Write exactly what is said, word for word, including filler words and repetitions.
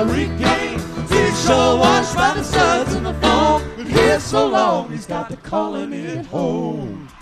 regain. He's sure washed by the suds and the foam, but here so long he's got to calling it home.